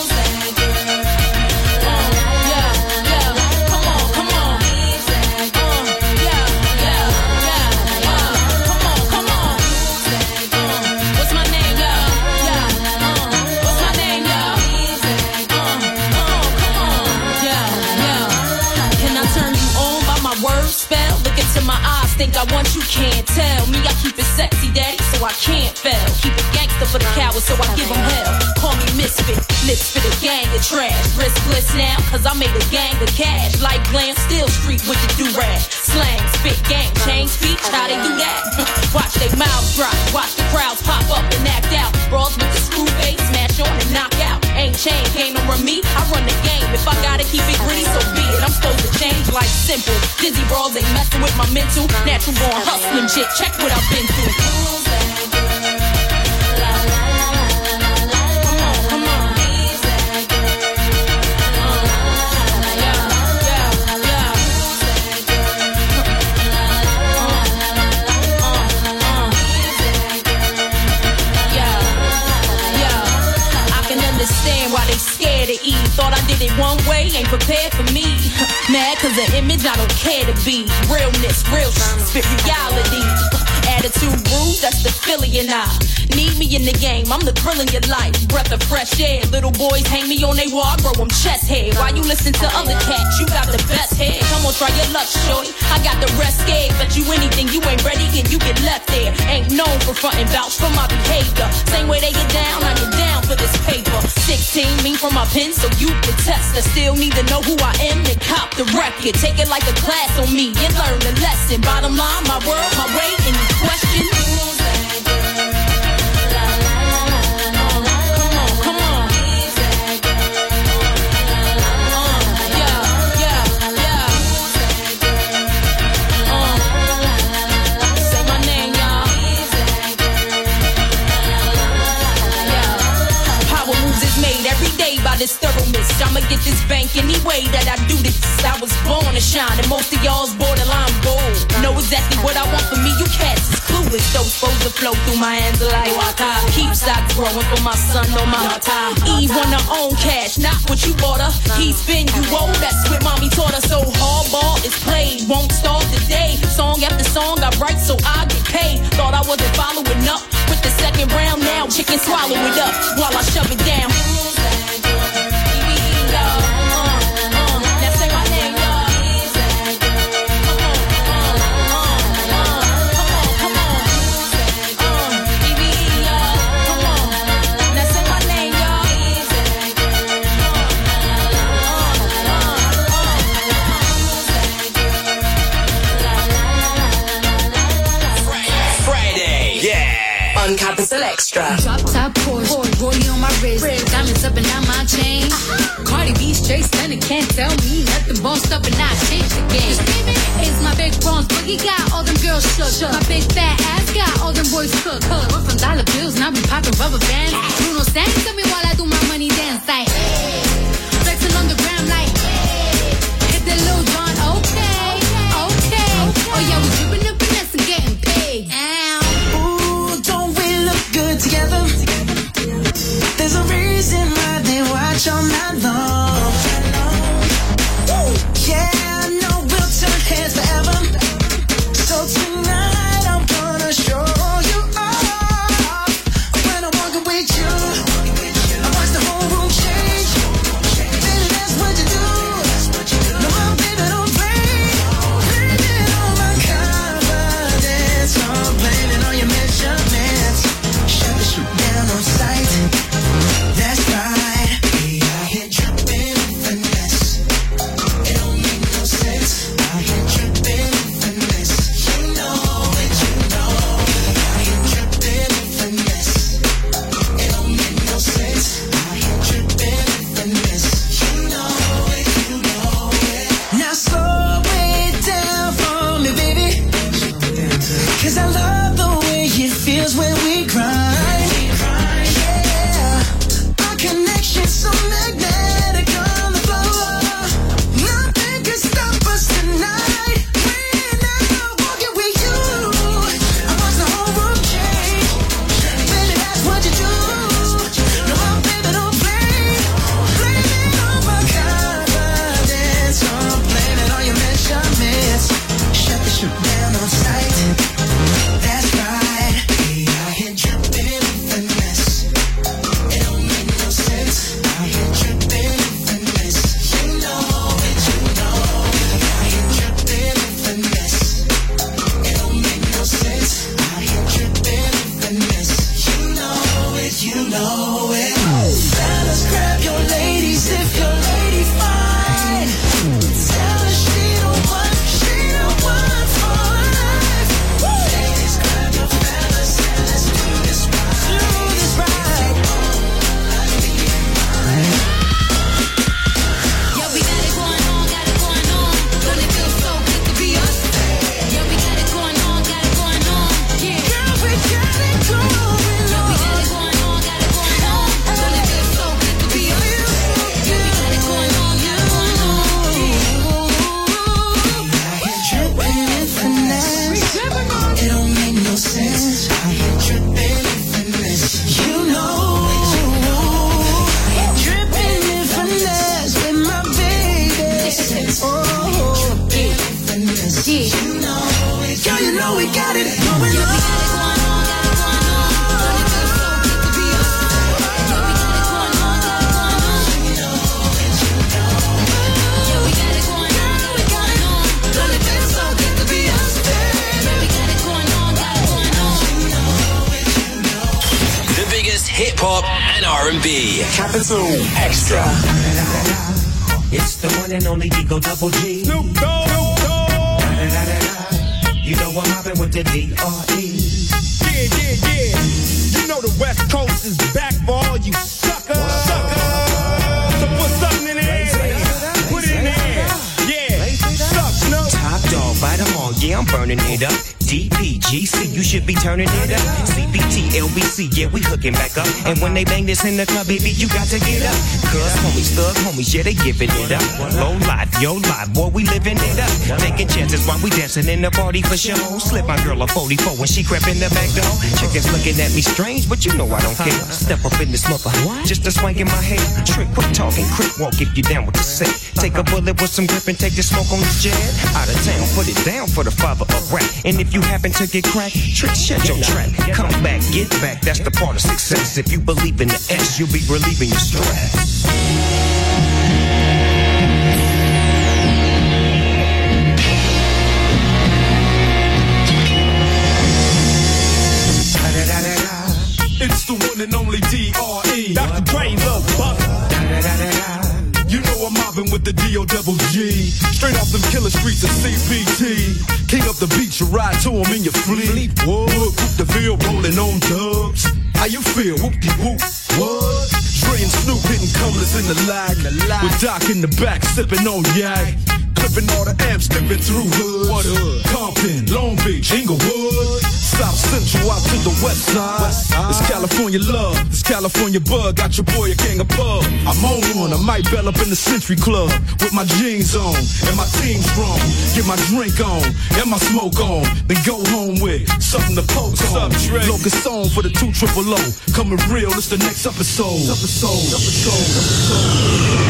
My eyes think I want you, can't tell me I keep it sexy, daddy, so I can't fail. Keep it gangster for the cowards, so I give them hell. Call me misfit, lips for the gang of trash. Riskless now, cause I made a gang of cash. Like glam, still street with the do-rag. Slang, spit, gang, change speech, how they do that? Watch they mouths drop, watch the crowds pop up and act out. Brawls with the screw face, smash on and knock out. Ain't chain, can't no run me, I run the game. If I gotta keep it green, so be it. I'm supposed to change like simple. Dizzy brawls ain't messing with my mental. Natural born hustling shit, check what I've been through. Why they scared to eat? Thought I did it one way, ain't prepared for me. Mad cause the image I don't care to be. Realness, real spit reality. Attitude rude, that's the Philly and I. Need me in the game, I'm the thrill in your life. Breath of fresh air, little boys hang me on they wall, I grow them chest hair. Why you listen to other cats? You got the best hair. Come on, try your luck, shorty. I got the rest scared. Bet you anything, you ain't ready and you get left there. Ain't known for frontin' vouch for my behavior. Same way they get down, I get down for this paper. Sixteen mean from my pen, so you can test. I still need to know who I am and cop the record. Take it like a class on me and learn the lesson. Bottom line, my world, my way, any question? This thoroughness, I'ma get this bank any way that I do this. I was born to shine, and most of y'all's borderline bold. Know exactly what I want for me, you cats is clueless. Those supposed to flow through my hands like water. Keep stocks growing for my son on my time. Eve want her own cash, not what you bought her. He spin you old, that's what mommy taught her. So hardball is played, won't start today. Song after song I write so I get paid. Thought I wasn't following up with the second round, now chicken swallow it up while I shove it down. On Capital Extra. Drop top Porsche, rollie on my wrist, diamonds up and down my chain. Uh-huh. Cardi B straight stunning, can't tell me nothing. Bossed up and I changed the game. It's my big bronze boogie got all them girls shook. shook. My big fat ass got all them boys cook. cook. We're from dollar bills and I be popping rubber bands. Bruno Sang tell me while I do my money dance like flexing on the ground like hit the Lil Jon, okay, okay. Oh yeah, we dripping up finesse and getting paid. Ow. Good together. touch all night long. Yeah, I know we'll turn heads forever. So tonight I'm gonna show you off. When I'm walking with you, I watch the whole room change. Baby, that's what you do. No, baby, don't play. Blame it on my confidence. I'm blaming on your measurements. Shut the shit down on sight. That's right. We out here dripping finesse. It don't make no sense. Out here dripping finesse. You know it, you know. Out here dripping finesse. It don't make no sense. Out here dripping finesse. You know it, you know it. Now slow it down for me, baby. Cause I love the way it feels when we grind. Connection so magnetic on the floor. Nothing can stop us tonight. We're now walking with you. I watch the whole room change. Baby, that's what you do. No, baby, don't play. Blame it on my confidence. I'm blaming on your measurements. Shut the shit down on sight. That's right. We out here dripping finesse. It don't make no sense. Out here dripping finesse. You know it, you know. Out here dripping finesse. It don't make no sense. Out here dripping finesse. You know it, you know it. Fellas, grab your ladies if your lady fine. Tell her she don't want, she don't want for life. Ladies, grab your fellas and let's do this right. Do this right. Yo, we got it going on, got it going on. Don't it feel so good to be us? Yo, we got it going on, got it going on. Yeah. Girl, we got it going on. Yo, we got it going on, got it going on. Don't it feel so good to be us? Yo, we got it going on, got it going on. Dripping in finesse. It don't make no sense. I hear dripping in finesse. You know. Dripping in finesse with my baby. Oh, dripping in finesse. You know it. Girl, you know we got it going on. The biggest hip hop and R and B. Capital Extra. It's the one and only Digo Double G. Snoop Dogg. You know I'm mobbing with the D R E. Yeah, yeah, yeah. You know the West Coast is back for all you suckers. Suckers. So put something in there. Put it in there. Yeah. Suck, Snoop. Top dog, bite them all. Yeah, I'm burning it up. D P G C, you should be turning it up. C B T, L B C, yeah, we hooking back up. And when they bang this in the club, baby, you got to get up. Cuz homies, thug homies, yeah, they giving it up. Low life, yo life, boy, we living it up. Taking chances while we dancing in the party for show. Slip my girl a forty-four when she crept in the back door. Chickens looking at me strange, but you know I don't care. Step up in this mother, just a swank in my hair. Trick, quick talking, quick walk if you down with the set. Take a bullet with some grip and take the smoke on this jet. Out of town, put it down for the father of rap. And if you happen to get cracked, trick, shut your trap. Come back, get back, that's the part of success. If you believe in the S, you'll be relieving your stress. It's the one and only D R E. Doctor Dre, Lil Buck. You know I'm mobbing with the D O double G. Straight off them killer streets of C B T. King up the beach, you ride to him in your fleet. What? Whoop the field, rolling on dubs. How you feel? Whoop-de-whoop. What? Dre and Snoop hitting colors in the lag. With Doc in the back, sipping on yak. flipping all the amps, dipping through hood. What hood? Compton, Long Beach, Inglewood, South Central out to the west side. It's California love, it's California bug. Got your boy a king above. I'm on one, I might bell up in the Century Club with my jeans on and my team strong. Get my drink on and my smoke on, then go home with something to poke on. Locust song for the two triple O. Coming real, it's the next episode. Episode, episode, episode.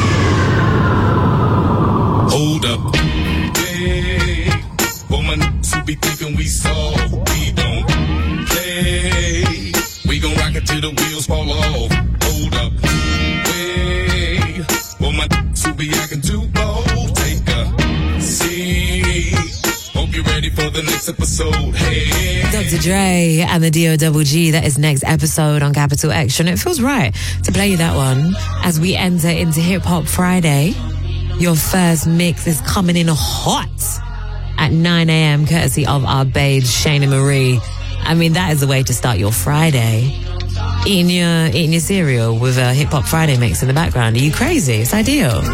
Hold up. Hey, woman, who be thinking we soft, we don't play. We gon' rock it till the wheels fall off. Hold up. Hey, woman, who be acting too bold, take a seat. Hope you're ready for the next episode. Hey, Doctor Dre and the D O Double G. That is next episode on Capital Extra. And it feels right to play you that one as we enter into Hip Hop Friday. Your first mix is coming in hot at nine a.m. courtesy of our babes, Shayna Marie. I mean, that is the way to start your Friday. Eating your, eating your cereal with a Hip Hop Friday mix in the background. Are you crazy? It's ideal. Your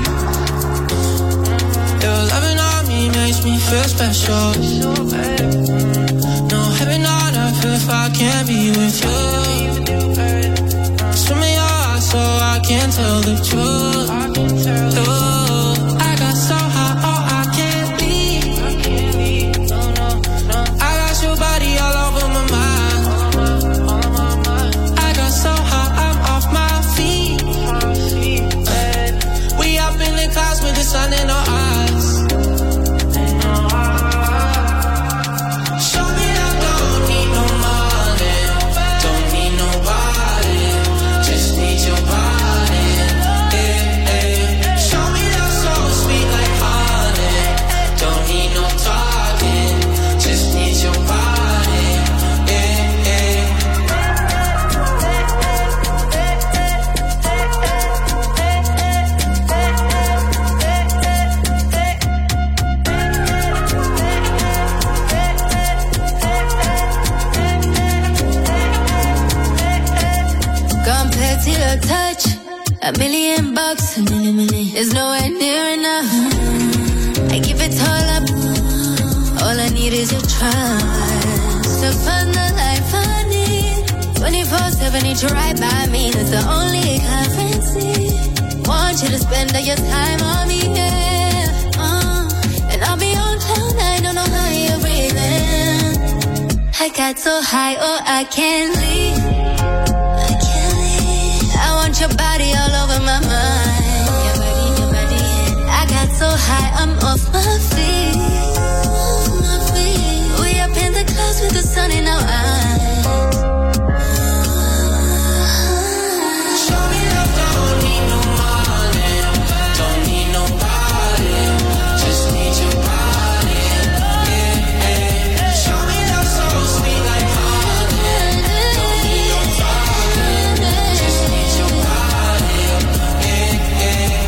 loving on me makes me feel special. No heaven on earth if I can't be with you. Swim in your eyes so I can tell the truth. Though I got so high, oh, I can't leave. I got your body all over my mind. I got so high, I'm off my feet. We up in the clouds with the sun in our eyes. Show me I don't need no money, don't need nobody, just need your body. Yeah, yeah. Show me that so sweet like honey, don't need no talking, just need your body. Yeah, yeah. Compared to your touch, a million bucks is nowhere near enough. I give it all up, all I need is your trust. To find the life I need, twenty-four seven need you right by me. That's the only currency. Want you to spend all your time on me, yeah. Uh, and I'll be on cloud nine, don't know how you're breathing. I got so high, oh, I can't leave. I want your body all over my mind. Your body, your body. I got so high, I'm off my feet. Off my feet. We up in the clouds with the sun in our eyes. Show me that don't need no money, don't need nobody, just need your body. Yeah, yeah. Show me that so sweet like honey, don't need no talking, just need your body. Yeah, yeah.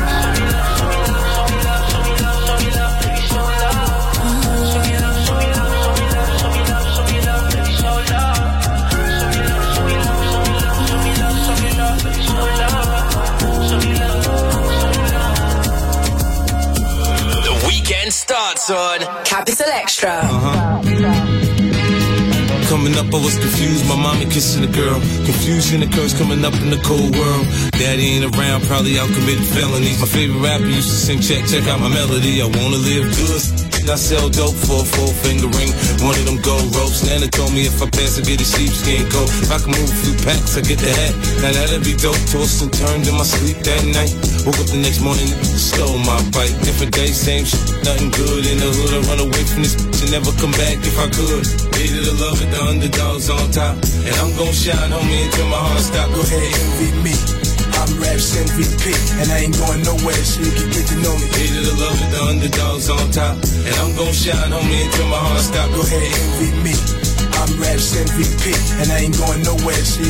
The weekend starts on Capital Extra. Uh-huh. Coming up, I was confused. My mommy kissing a girl. Confusion occurs coming up in the cold world. Daddy ain't around, probably out committing felonies. My favorite rapper used to sing, check, check out my melody. I wanna live good. I sell dope for a four-finger ring. One of them gold ropes. Nana told me if I pass, I get a sheepskin coat. If I can move a few packs, I get the hat. Now that'd be dope. Tossed and turned in my sleep that night. Woke up the next morning, stole my bike. Different day, same shit, nothing good in the hood. I run away from this bitch and never come back if I could. Hated the love it, the underdogs on top. And I'm gon' shine, homie, until my heart stop. Go ahead, envy me. I'm Raps M V P, and I ain't going nowhere, so you can get to know me. Hated the love it, the underdogs on top. And I'm gon' shine, homie, until my heart stop. Go ahead, envy me. I'm Raps M V P, and I ain't going nowhere, so you can get to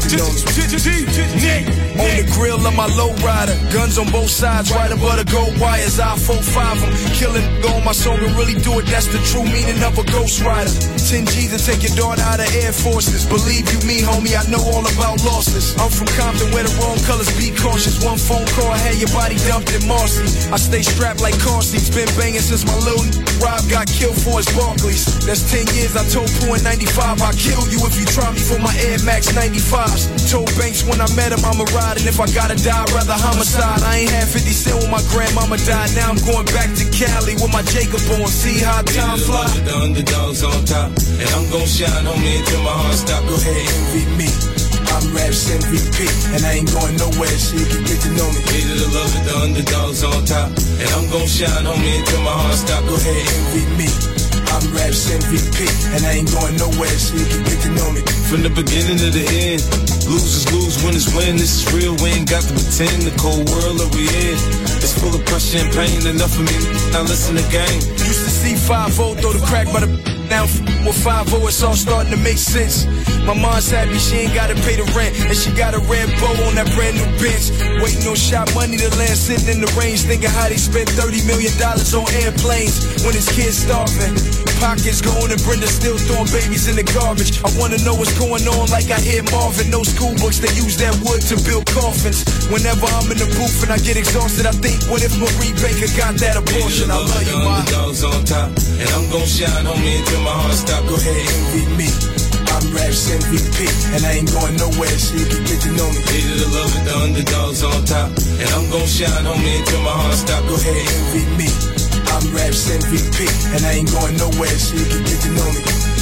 waiting on me. On the grill of my low rider, guns on both sides, right above the gold wires. I four five them, killing go on my song and really do it. That's the true meaning of a ghost rider. ten G's to take your daughter out of Air Forces. Believe you me, homie, I know all about losses. I'm from Compton where the wrong colors be cautious. One phone call, I had your body dumped in Marcy. I stay strapped like car seats, been banging since my little Rob got killed for his Barclays. That's ten years, I told Pooh in ninety-five, I'll kill you if you try me for my Air Max ninety-fives. Told Banks when I met him, I'ma ride, and if I gotta die, I'd rather homicide. I ain't had fifty cent when my grandmama died. Now I'm going back to Cali with my Jacob on. See how time fly. The underdogs on top, and I'm gon' shine on me until my heart stop. Go ahead, envy me. I'm Raps M V P, and I ain't going nowhere so you can get to know me. Needed the love of the underdogs on top, and I'm gon' shine on me until my heart stop. Go ahead, envy me. I'm Raps M V P, and I ain't going nowhere so you can get to know me. From the beginning to the end, losers lose, winners win. This is real, we ain't got to pretend. The cold world that we in, it's full of pressure and pain. Enough of me, now listen to game. Used to see five oh throw the crack by the now with five oh, it's all starting to make sense. My mom's happy she ain't gotta pay the rent, and she got a red bow on that brand new Benz. Waiting on shot money to land, sitting in the range, thinking how they spent thirty million dollars on airplanes when his kids starving. Pockets going and Brenda still throwing babies in the garbage. I wanna know what's going on like I hear Marvin. No school books, they use that wood to build coffins. Whenever I'm in the booth and I get exhausted, I think, what if Marie Baker got that abortion? I love you, ma. Underdogs on top, and I'm gon' shine on me until my heart stop. Go ahead, envy me. I'm Raps M V P, and I ain't going nowhere so you can get to know me. Needed the love of the underdogs on top, and I'm gon' shine on me until my heart stop. Go ahead, envy me. I'm Raps M V P, and I ain't going nowhere so you can get to know me.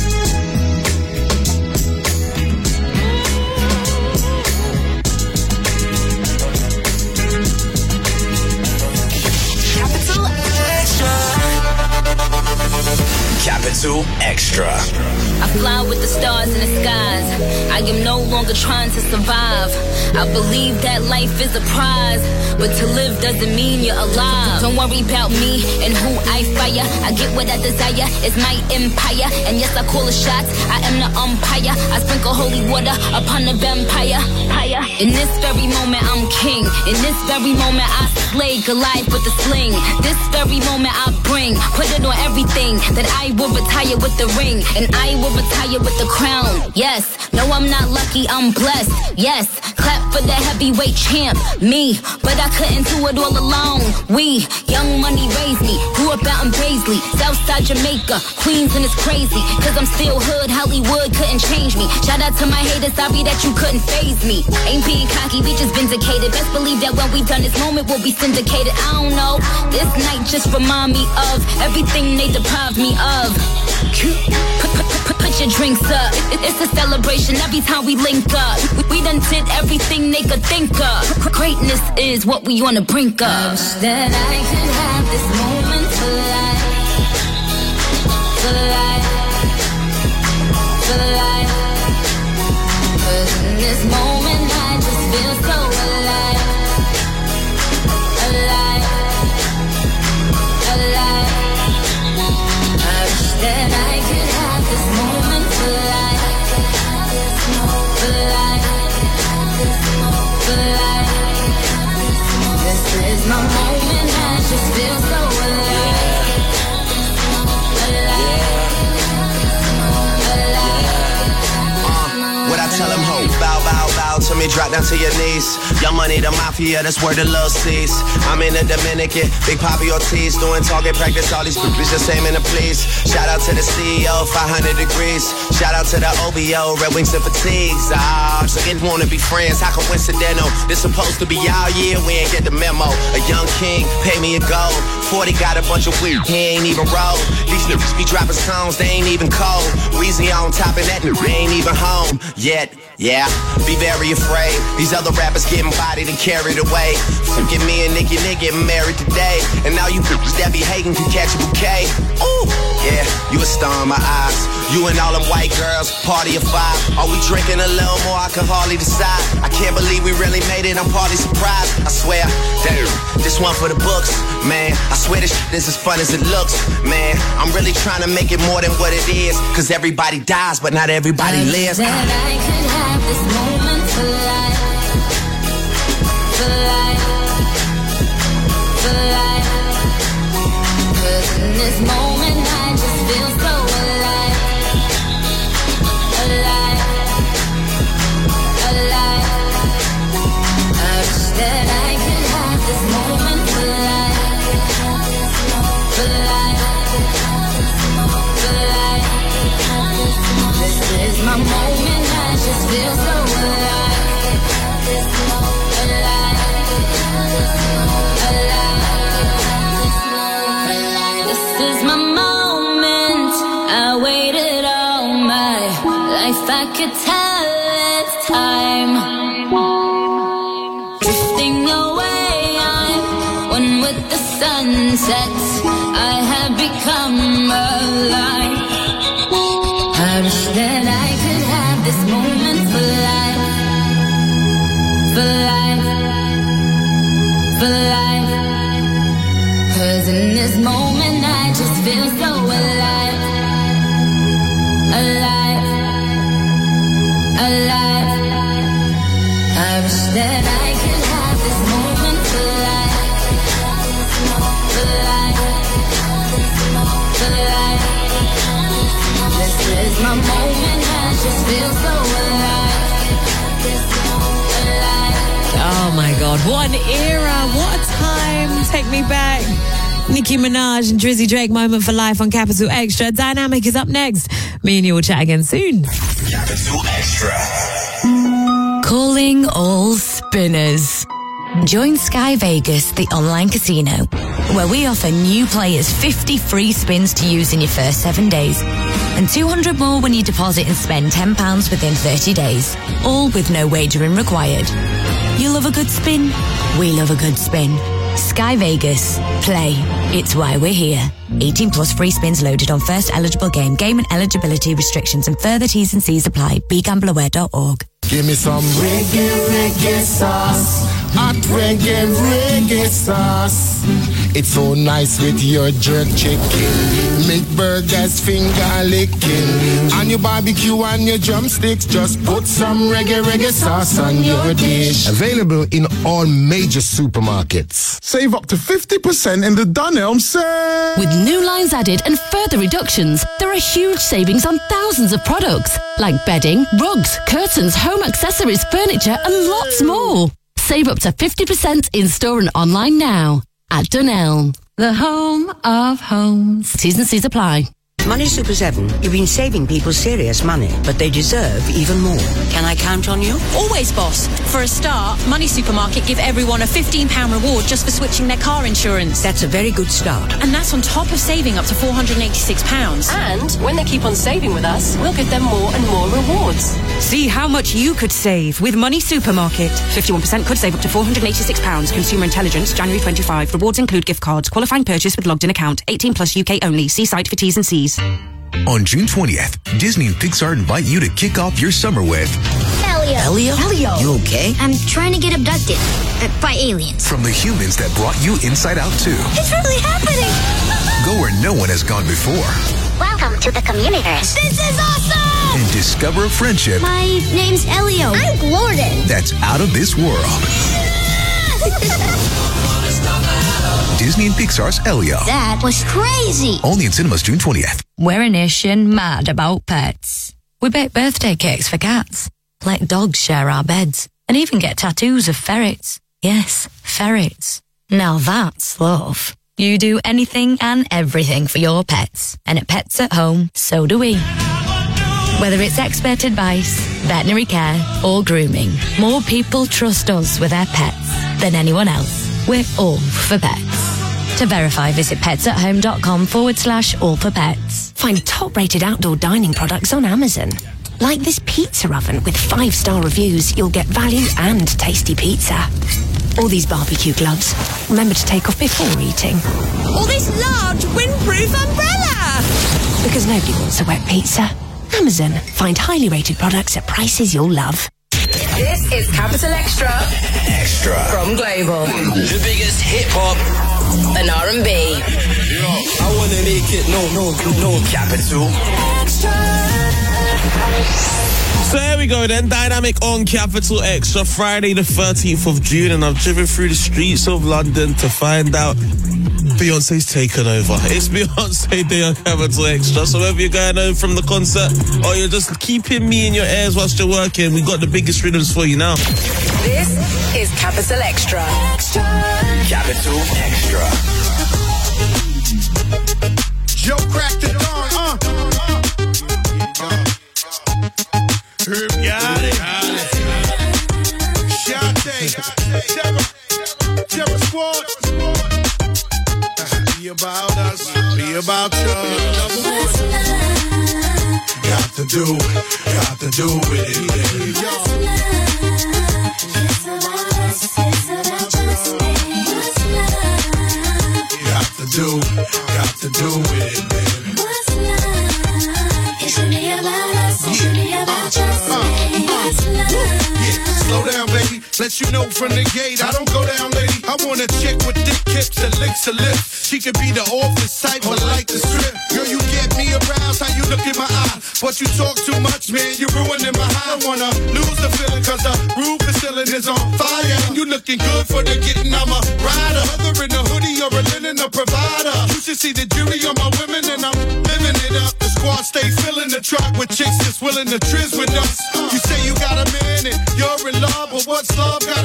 Capital Extra. I fly with the stars in the skies. I am no longer trying to survive. I believe that life is a prize, but to live doesn't mean you're alive. Don't worry about me and who I fire. I get what I desire, it's my empire. And yes, I call the shots, I am the umpire. I sprinkle holy water upon the vampire. In this very moment, I'm king. In this very moment, I slay Goliath with the sling. This very moment, I bring, put it on everything, that I will retire with the ring, and I will retire with the crown. Yes, no, I'm not lucky, I'm blessed. Yes, clap for the heavyweight champ, me. But I couldn't do it all alone. We, young money raised me, grew up out in Paisley, Southside Jamaica, Queens, and it's crazy, cause I'm still hood, Hollywood couldn't change me. Shout out to my haters, sorry that you couldn't faze me. Ain't being cocky, we just vindicated. Best believe that when we done this moment, we'll be syndicated. I don't know, this night just remind me of everything they deprived me of. Put, put, put, put your drinks up. It's a celebration every time we link up. We done did everything they could think of. Greatness is what we on the brink of. I wish that I could have this moment for life, for life, for life. 'Cause in this moment I just feel so alive, alive, alive. I wish that I could have this moment for life, for life, for life. This is my moment, I just feel so alive, alive, alive. Uh, what I tell them, ho, bow, bow, bow to me, drop down to your knees. Young Money, the mafia, that's where the love sees. I'm in the Dominican, Big Papi Ortiz, doing target practice, all these groupies just aiming to please. Shout out to the C E O, five hundred degrees. Shout out to the O B O, Red Wings and Fatigues. Ah, so it wanna be friends, how coincidental? This supposed to be our year, we ain't get the memo. A young king, pay me a gold. forty got a bunch of weird, he ain't even roll. These niggas be dropping songs, they ain't even cold. Weezy on top of that, they ain't even home yet. Yeah, be very afraid. These other rappers getting bodied and carried away. Forget me and Nicki, they getting married today. And now you bitches that be hating can catch a bouquet. Ooh, yeah, you a star in my eyes. You and all them white girls, party of five. Are we drinking a little more? I can hardly decide. I can't believe we really made it, I'm party surprised. I swear, damn, this one for the books, man. I swear this shit is as fun as it looks, man. I'm really trying to make it more than what it is. Cause everybody dies, but not everybody lives. That I could have this moment for I could tell it's time. Drifting away, I'm one with the sunset. I have become alive. I wish that I could have this moment for life, for life, for life. Cause in this moment I just feel so alive, alive, alive. I wish that I could have this moment for life, for life, for life. This is my moment, I just feel so alive, alive. Oh my God, what an era, what a time. Take me back. Nicki Minaj and Drizzy Drake, Moment for Life on Capital Extra. Dynamic is up next. Me and you will chat again soon. Capital Extra. Calling all spinners. Join Sky Vegas, the online casino, where we offer new players fifty free spins to use in your first seven days and two hundred more when you deposit and spend ten pounds within thirty days, all with no wagering required. You love a good spin? We love a good spin. Sky Vegas. Play. It's why we're here. eighteen plus free spins loaded on first eligible game. Game and eligibility restrictions and further T's and C's apply. be gamble aware dot org. Give me some reggae, reggae sauce. Hot reggae, reggae sauce. It's so nice with your jerk chicken. Make burgers finger licking. On your barbecue and your drumsticks, just put some reggae, reggae sauce on your dish. Available in all major supermarkets. Save up to fifty percent in the Dunelm sale. With new lines added and further reductions, there are huge savings on thousands of products like bedding, rugs, curtains, home accessories, furniture and lots more. Save up to fifty percent in store and online now at Dunelm, the home of homes. T's and C's apply. Money Super seven, you've been saving people serious money, but they deserve even more. Can I count on you? Always, boss. For a start, Money Supermarket give everyone a fifteen pounds reward just for switching their car insurance. That's a very good start. And that's on top of saving up to four hundred eighty-six pounds. And when they keep on saving with us, we'll give them more and more rewards. See how much you could save with Money Supermarket. fifty-one percent could save up to four hundred eighty-six pounds. Consumer Intelligence, January twenty-fifth. Rewards include gift cards. Qualifying purchase with logged in account. eighteen plus U K only. See site for T's and C's. On June twentieth, Disney and Pixar invite you to kick off your summer with Elio. Elio? Elio. You okay? I'm trying to get abducted uh, by aliens. From the humans that brought you Inside Out two. It's really happening. Go where no one has gone before. Welcome to the Communiverse. This is awesome. And discover a friendship. My name's Elio. I'm Glorden. That's out of this world. Disney and Pixar's Elio. That was crazy. Only in cinemas June twentieth. We're a nation mad about pets. We bake birthday cakes for cats, let dogs share our beds, and even get tattoos of ferrets. Yes, ferrets. Now that's love. You do anything and everything for your pets. And at Pets at Home, so do we. Whether it's expert advice, veterinary care, or grooming, more people trust us with their pets than anyone else. We're all for pets. To verify, visit petsathome.com forward slash all for pets. Find top-rated outdoor dining products on Amazon. Like this pizza oven with five-star reviews, you'll get value and tasty pizza. Or these barbecue gloves. Remember to take off before eating. Or this large windproof umbrella. Because nobody wants a wet pizza. Amazon. Find highly rated products at prices you'll love. This is Capital Extra. Extra. From Global. The biggest hip hop and R and B. I wanna make it no, no, no. Capital Extra. So there we go then, Dynamic on Capital Extra, Friday the thirteenth of June, and I've driven through the streets of London to find out Beyonce's taken over. It's Beyonce Day on Capital Extra, so whether you're going home from the concert or you're just keeping me in your ears whilst you're working, we've got the biggest rhythms for you now. This is Capital Extra. Extra. Capital Extra. Joe cracked the dawn, uh. Herb got it. Shante, Terror, Terror Squad. Be about us, be about you. Got to do, got to do with it, baby. What's love? It's about us, it's about just me. What's love? Got to do, got to do with it, baby. What's love? It should be about us, it should be about just me. What's love? Slow down, baby. Let you know from the gate, I don't go down, lady. I want a chick with thick hips and licks her lips. She could be the office type, but like the strip. Girl, you get me aroused, how you look in my eye. But you talk too much, man, you ruining my high. I don't wanna lose the feeling, cause the roof is ceiling is on fire. You looking good for the getting, I'm a rider. Whether in a hoodie or a linen, a provider. You should see the jury on my women, and I'm living it up. The squad stay filling the truck with chicks that's willing to trizz with us. You say you got a man and you're in love, but what's love got